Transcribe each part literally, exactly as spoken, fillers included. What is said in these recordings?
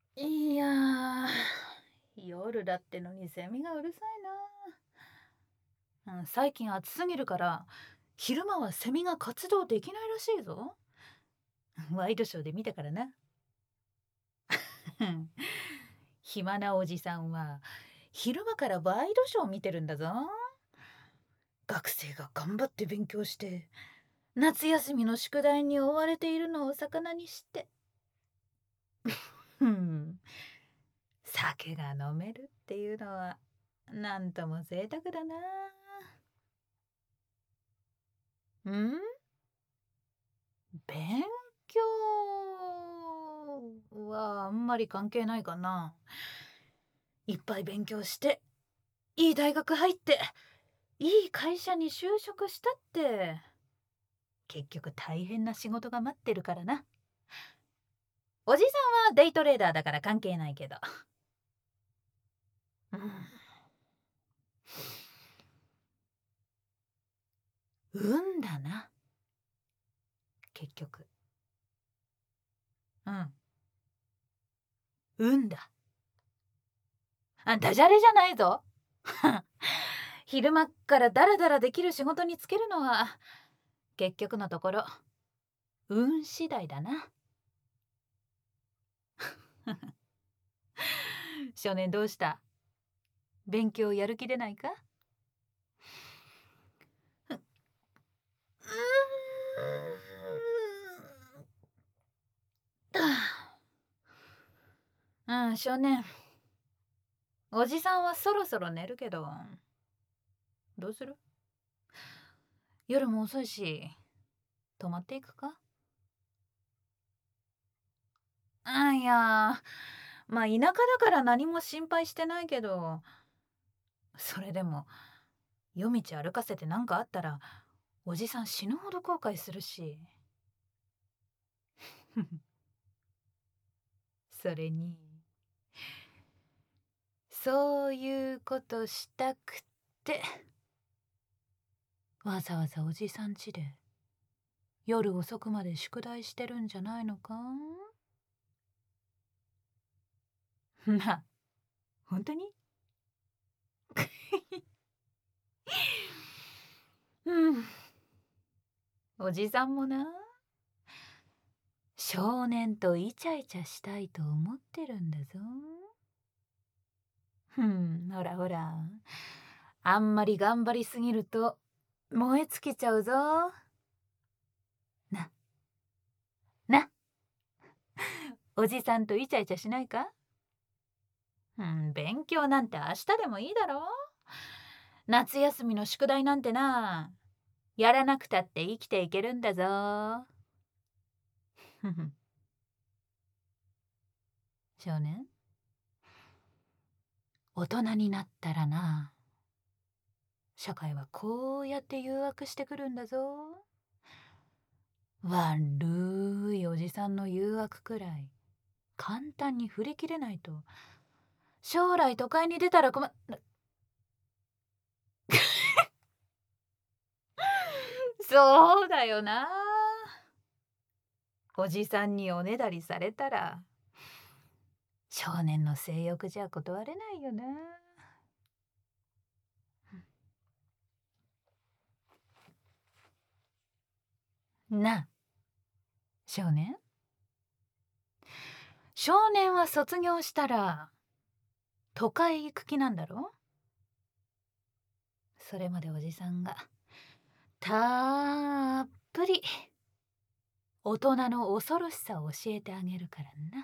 いやー、夜だってのにセミがうるさいな。うん、最近暑すぎるから昼間はセミが活動できないらしいぞ。ワイドショーで見たからな。暇なおじさんは昼間からワイドショーを見てるんだぞ。学生が頑張って勉強して夏休みの宿題に追われているのを魚にして、うん、酒が飲めるっていうのはなんとも贅沢だな。うん勉強はあんまり関係ないかな。いっぱい勉強していい大学入っていい会社に就職したって結局大変な仕事が待ってるからな。おじさんはデイトレーダーだから関係ないけど、うん、運だな結局。うん運だ。あダジャレじゃないぞ。昼間っからダラダラできる仕事につけるのは結局のところ運次第だな。少年どうした？勉強やる気出ないか？うん、少年。おじさんはそろそろ寝るけど、どうする？夜も遅いし、泊まっていくか？あいや、まあ田舎だから何も心配してないけど、それでも夜道歩かせて何かあったらおじさん死ぬほど後悔するし。それにそういうことしたくってわざわざおじさん家で夜遅くまで宿題してるんじゃないのか？な、本当に？うん、おじさんもな、少年とイチャイチャしたいと思ってるんだぞ。ふん、ほらほら、あんまり頑張りすぎると燃え尽きちゃうぞ。な、な、おじさんとイチャイチャしないか？うん、勉強なんて明日でもいいだろ。夏休みの宿題なんてな、やらなくたって生きていけるんだぞ。ふふ少年、大人になったらな、社会はこうやって誘惑してくるんだぞ。悪いおじさんの誘惑くらい簡単に振り切れないと将来都会に出たら困っそうだよな。おじさんにおねだりされたら少年の性欲じゃ断れないよな。なあ少年、少年は卒業したら都会行く気なんだろ？それまでおじさんがたっぷり大人の恐ろしさを教えてあげるからな。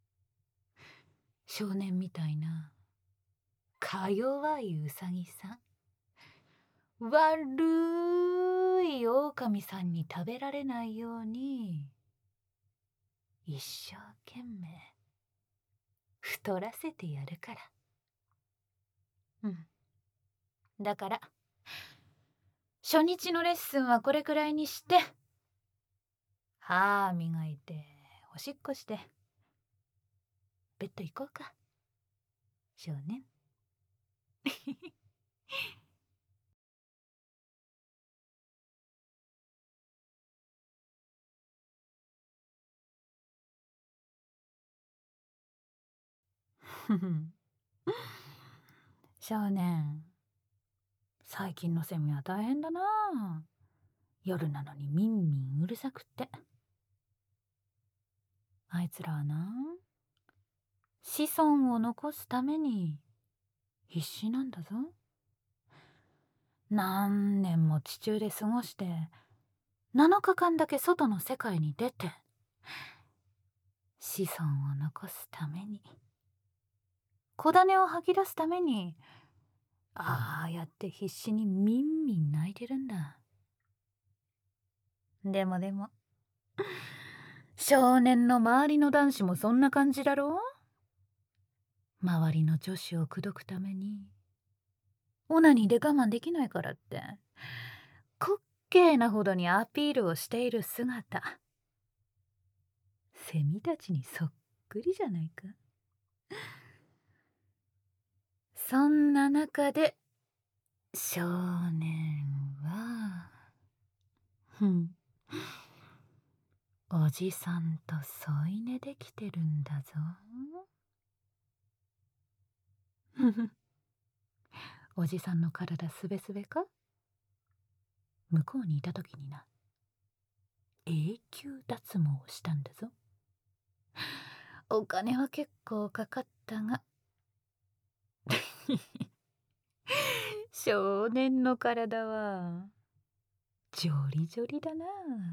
少年みたいなか弱いうさぎさん、悪い狼さんに食べられないように一生懸命太らせてやるから。うんだから初日のレッスンはこれくらいにして歯磨いておしっこしてベッド行こうか少年。 少年、最近のセミは大変だな。夜なのにみんみんうるさくって。あいつらはな、子孫を残すために必死なんだぞ。何年も地中で過ごしてなのかかんだけ外の世界に出て子孫を残すために、子種を吐き出すために、ああやって必死にみんみん泣いてるんだ。でもでも少年の周りの男子もそんな感じだろう。周りの女子を口説くためにオナニーで我慢できないからって滑稽なほどにアピールをしている姿、セミたちにそっくりじゃないか。そんな中で少年はふんおじさんと添い寝できてるんだぞ。ふふおじさんの体すべすべか。向こうにいた時にな、永久脱毛をしたんだぞ。お金は結構かかったが少年の体はジョリジョリだな。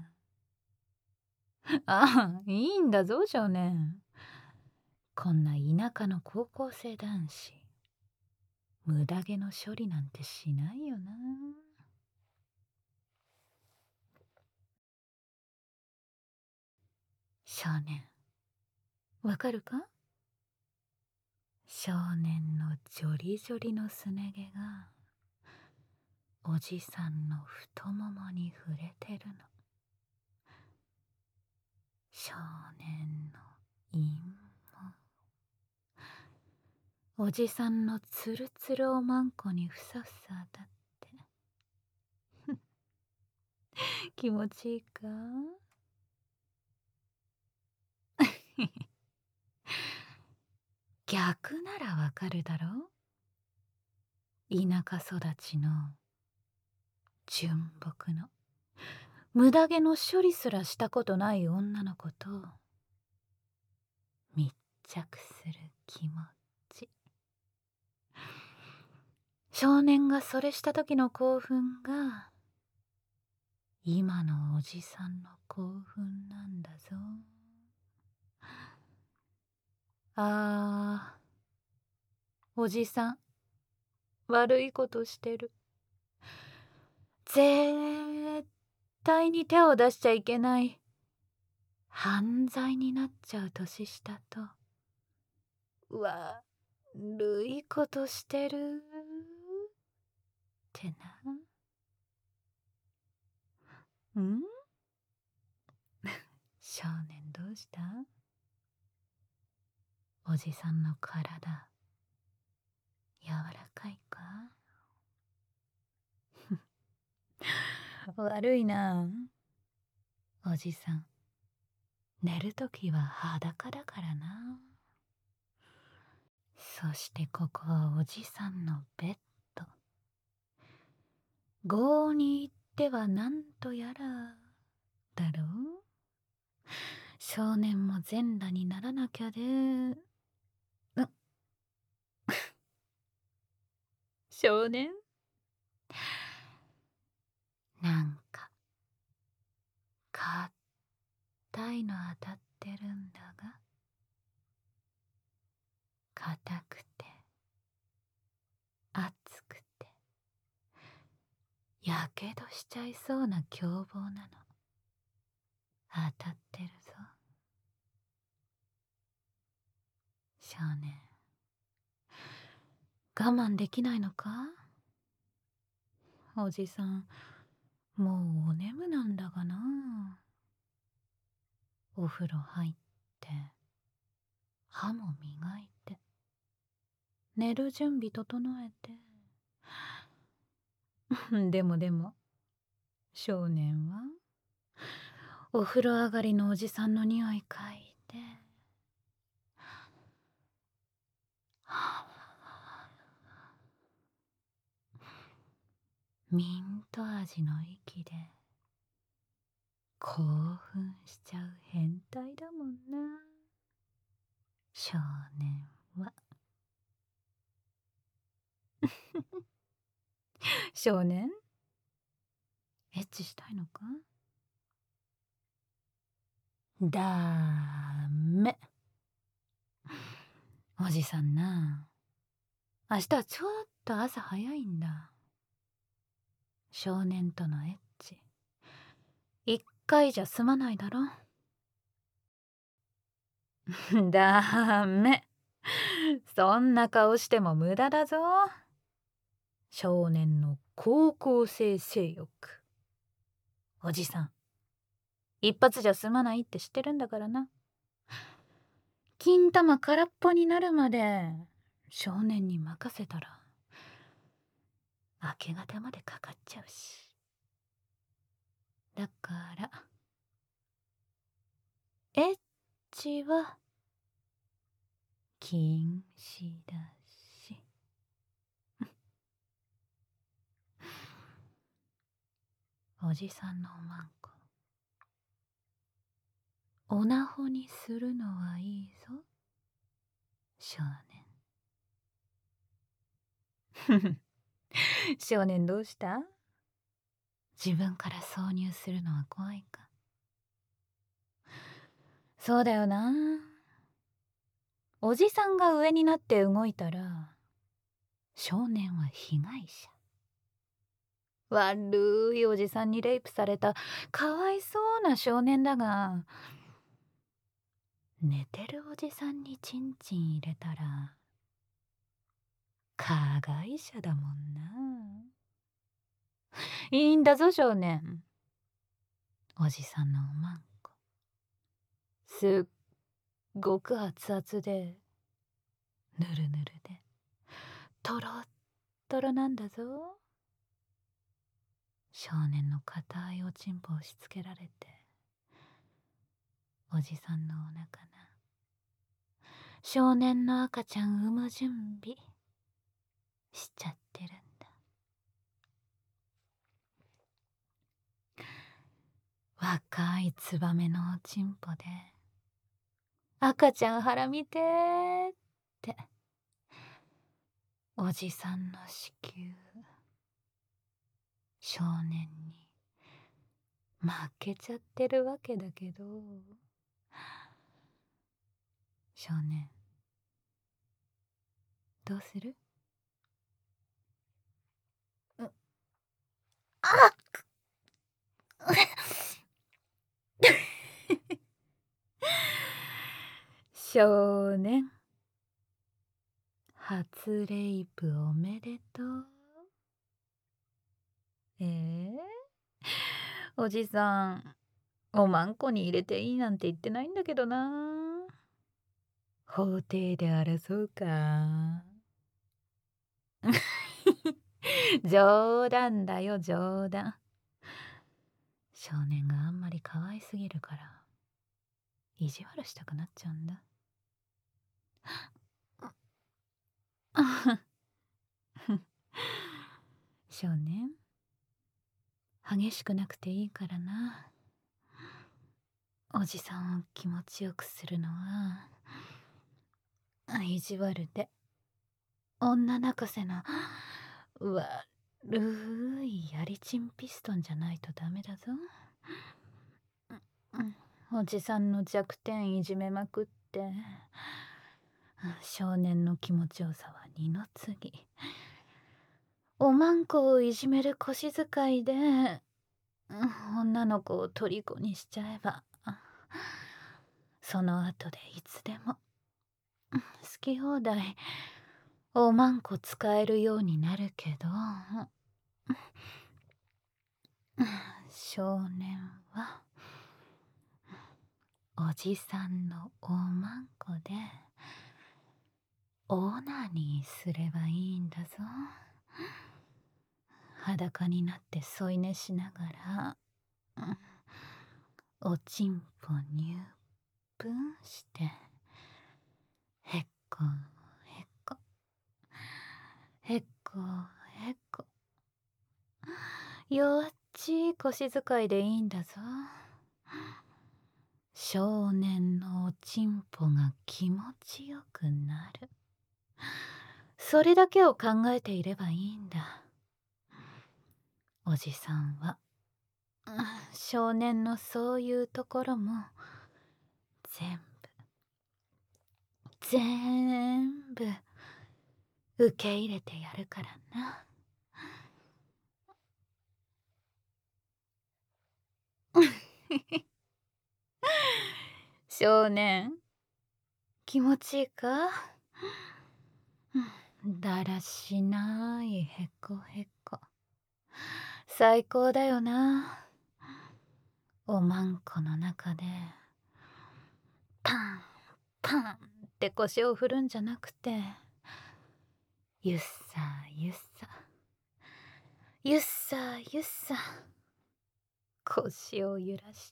ああ、いいんだぞ少年。こんな田舎の高校生男子、無駄毛の処理なんてしないよな。少年、わかるか。少年のジョリジョリのすね毛がおじさんの太ももに触れてるの。少年の陰もおじさんのつるつるおまんこにふさふさだって気持ちいいか。逆ならわかるだろ。田舎育ちの純朴の無駄毛の処理すらしたことない女の子と密着する気持ち。少年がそれした時の興奮が今のおじさんの興奮なんだぞ。あー、おじさん悪いことしてる。絶対に手を出しちゃいけない犯罪になっちゃう年下と悪いことしてるってな。ん少年どうした。おじさんの体柔らかいか。悪いな。おじさん寝るときは裸だからな。そしてここはおじさんのベッド。郷に行ってはなんとやらだろう。少年も全裸にならなきゃで。う少年なんか硬いの当たってるんだが、硬くて熱くてやけどしちゃいそうな凶暴なの当たってるぞ。少年我慢できないのか。おじさんもうお眠なんだがな。お風呂入って歯も磨いて寝る準備整えてでもでも少年はお風呂上がりのおじさんの匂い嗅いでミント味の息で興奮しちゃう変態だもんな、少年は。少年、エッチしたいのか？だーめ。おじさんな、明日はちょっと朝早いんだ。少年とのエッチ、一回じゃ済まないだろ。ダメ。そんな顔しても無駄だぞ。少年の高校生性欲。おじさん、一発じゃ済まないって知ってるんだからな。金玉空っぽになるまで少年に任せたら明け方までかかっちゃうし。だからエッチは禁止だし。おじさんのおまんこ、おなほにするのはいいぞ、少年。少年どうした？自分から挿入するのは怖いか？そうだよな。おじさんが上になって動いたら少年は被害者。悪いおじさんにレイプされたかわいそうな少年だが、寝てるおじさんにチンチン入れたら加害者だもんな。いいんだぞ少年。おじさんのおまんこ、すっごく熱々でぬるぬるでとろっとろなんだぞ。少年の硬いおちんぽを押し付けられて、おじさんのお腹な、少年の赤ちゃん産む準備しちゃってるんだ。若いツバメのおちんぽで赤ちゃん腹見てーっておじさんの子宮少年に負けちゃってるわけだけど、少年どうする？うあ少年、初レイプおめでとう。えー、おじさん、おまんこに入れていいなんて言ってないんだけどな。法廷で争うか。冗談だよ冗談。少年があんまり可愛すぎるから意地悪したくなっちゃうんだ。少年、激しくなくていいからな。おじさんを気持ちよくするのは意地悪で女泣かせの悪いやりちんピストンじゃないとダメだぞ。おじさんの弱点いじめまくって少年の気持ちよさは二の次。おまんこをいじめる腰遣いで女の子を虜にしちゃえば、その後でいつでも好き放題おまんこ使えるようになるけど、少年はおじさんのおまんこでオナニーすればいいんだぞ。裸になって添い寝しながらおちんぽ入分してへっこへっこへっこへっこ弱っちい腰使いでいいんだぞ。少年のおちんぽが気持ちよくなる。それだけを考えていればいいんだ。おじさんは、うん、少年のそういうところも全部全部受け入れてやるからな。少年、気持ちいいか？だらしないへこへこ。最高だよな。おまんこの中でパンパンって腰を振るんじゃなくて、ゆっさゆっさゆっさゆっさ腰を揺らして、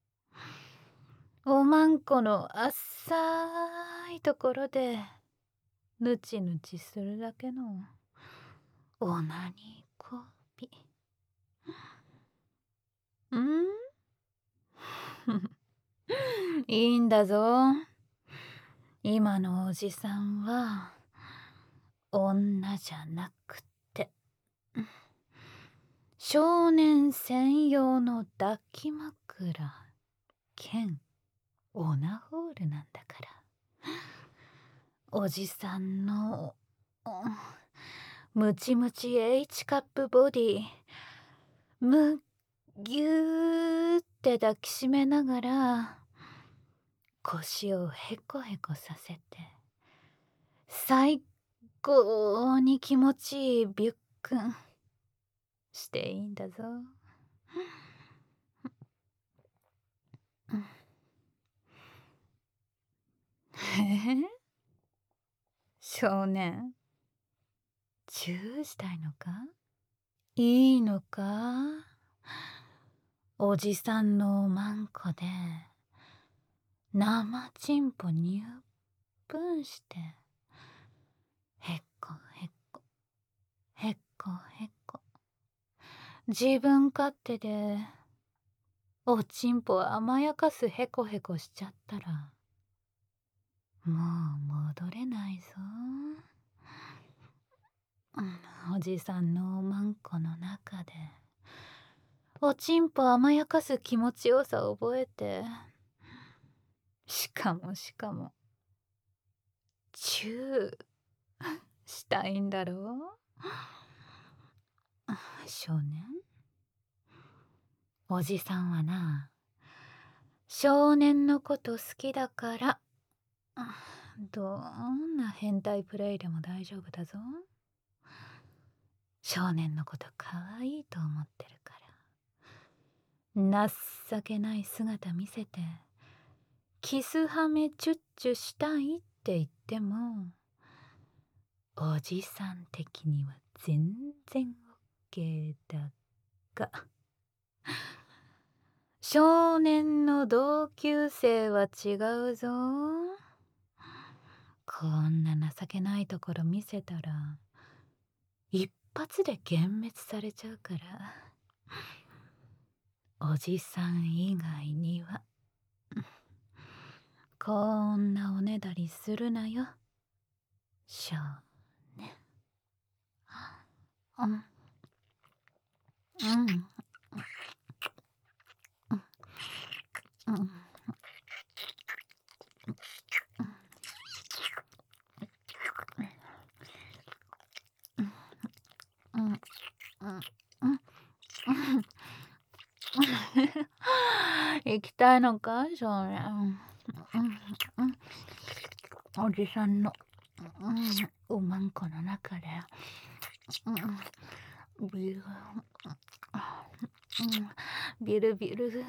おまんこのあっさいところでぬちぬちするだけのオナニーコピ。んいいんだぞ。今のおじさんは女じゃなくて少年専用の抱き枕兼オナホールなんだから。おじさんのムチムチ H カップボディむぎゅーって抱きしめながら腰をへこへこさせて最高に気持ちいいビュックンしていいんだぞ。へへ少年、チューしたいのか？いいのか？おじさんのおまんこで生チンポにゅっぷんしてへっこへっこへっこへっこ自分勝手でおちんぽ甘やかすへこへこしちゃったらもう戻れないぞ。おじさんのおまんこの中でおちんぽ甘やかす気持ちよさを覚えて、しかもしかもチューしたいんだろう。少年、おじさんはな、少年のこと好きだからどんな変態プレイでも大丈夫だぞ。少年のこと可愛いと思ってるから、情けない姿見せてキスハメチュッチュしたいって言ってもおじさん的には全然 OK だが、少年の同級生は違うぞ。こんな情けないところ見せたら一発で幻滅されちゃうから、おじさん以外にはこんなおねだりするなよ、少年。うんうんうんうんうん行きたいのか少年。おじさんのおまんこの中でビルビルビル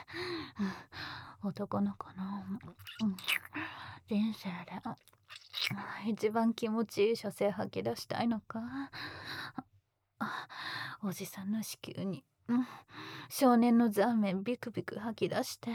男の子の人生で一番気持ちいい射精吐き出したいのか？おじさんの子宮に少年のザーメンビクビク吐き出して、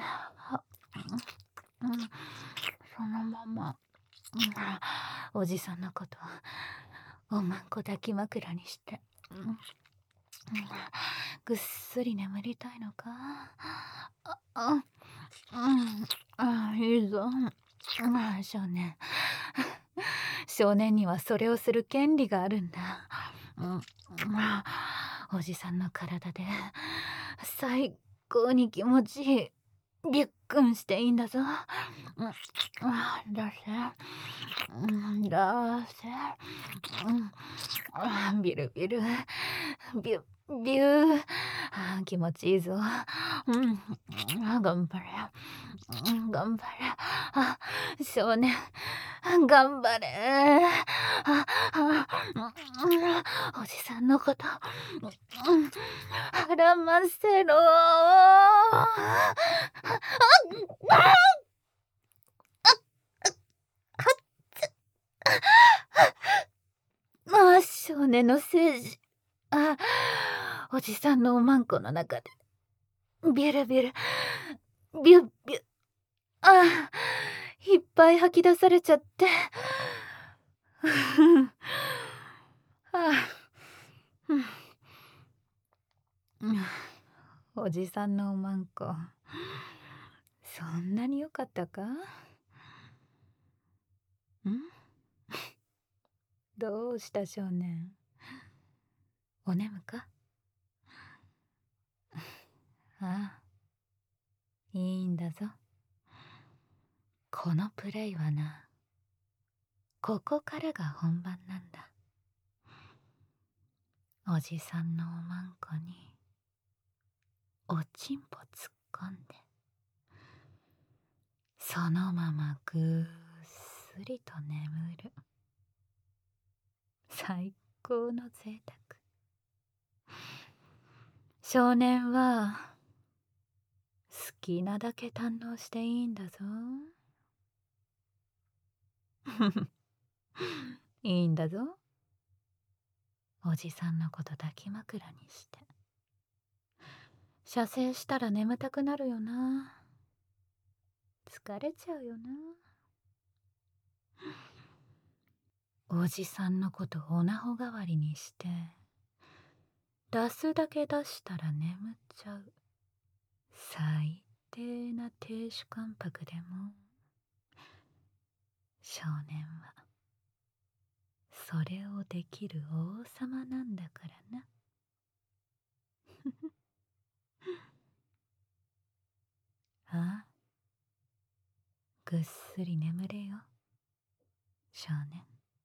そのままおじさんのことおまんこ抱き枕にしてぐっすり眠りたいのか。ああ、うん、あ、いいぞ。ああ、少年。少年にはそれをする権利があるんだ。うん、ああ、おじさんの体で最高に気持ちいい。びっくんしていいんだぞ。うん、あ、出せ。うん、出せ。うん、あ、ビルビル。ビュビュー。あ、気持ちいいぞ。うん、あ、頑張れ。うん、頑張れ。あ、少年、頑張れ。あ、あ、うん、おじさんのこと、うん、腹ませろ。あ、あ、まあ、少年のせいじ。あ、おじさんのおまんこの中で、ビュルビュル、ビュッビュッ、あ、いっぱい吐き出されちゃって。あ、うん、うん、おじさんのおまんこ、そんなに良かったか？ん？どうした少年？お眠か？ああ、いいんだぞ。このプレイはな、ここからが本番なんだ。おじさんのおまんこにおちんぽ突っ込んで、そのままぐーっすりと眠る。最高の贅沢。少年は好きなだけ堪能していいんだぞ。いいんだぞ。おじさんのこと抱き枕にして。射精したら眠たくなるよな。疲れちゃうよな。おじさんのことおなほ代わりにして、出すだけ出したら眠っちゃう。最低な亭主関白でも、少年はそれをできる王様なんだからな。ああ、ぐっすり眠れよ、少年。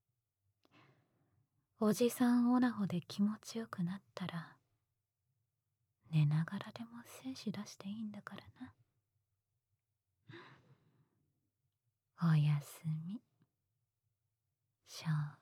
おじさんオナホで気持ちよくなったら、寝ながらでも精子出していいんだからな。おやすみ、少